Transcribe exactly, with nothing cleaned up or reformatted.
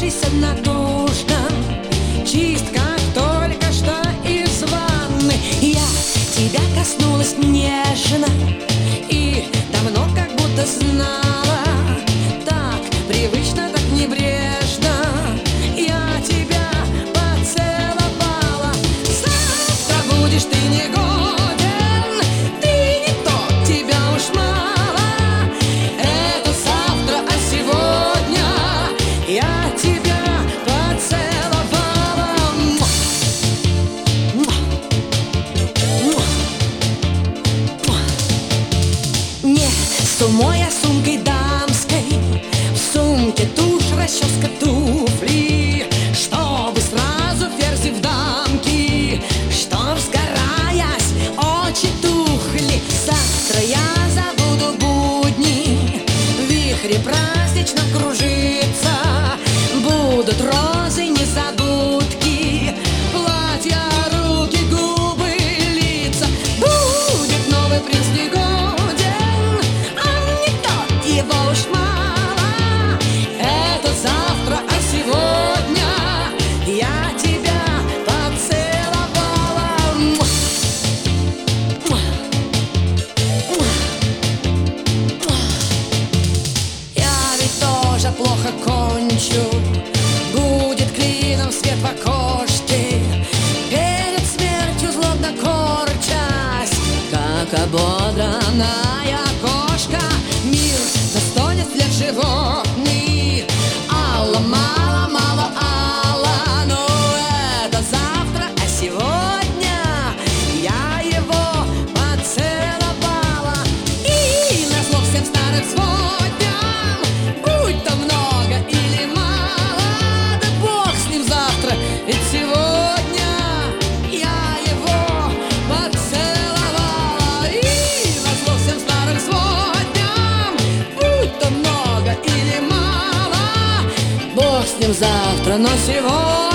оставшийся на душном, чист, как только что из ванны. Я тебя коснулась нежно и давно как будто знала. Так привычно, так небрежно я тебя поцеловала. Завтра будешь ты негоден, ты не тот, тебя уж мало. Это завтра, а сегодня я тебя поцеловала. Не сумой, а сумкой дамской. В сумке тушь, расческа, туфли, чтобы сразу ферзи в дамки, чтоб, сгораясь, очи тухли. Завтра я забуду будни, в вихре праздничном кружиться. Будут розы, незабудки, платья, руки, губы, лица. Будет новый принц негоден, а не тот, его уж мало. Это завтра, а сегодня я тебя поцеловала. Я ведь тоже плохо кончу, будет клином свет в окошке, перед смертью злобно корчась, как ободранная кошка. Мир застонет вслед животный, алла, мало, мало, алла. Но это завтра, а сегодня я его поцеловала. И назло всем старым сводням, будь то много или мало, да бог с ним завтра, ведь сегодня я его поцеловала. И назло всем старым сводням, будь то много или мало, бог с ним завтра, но сегодня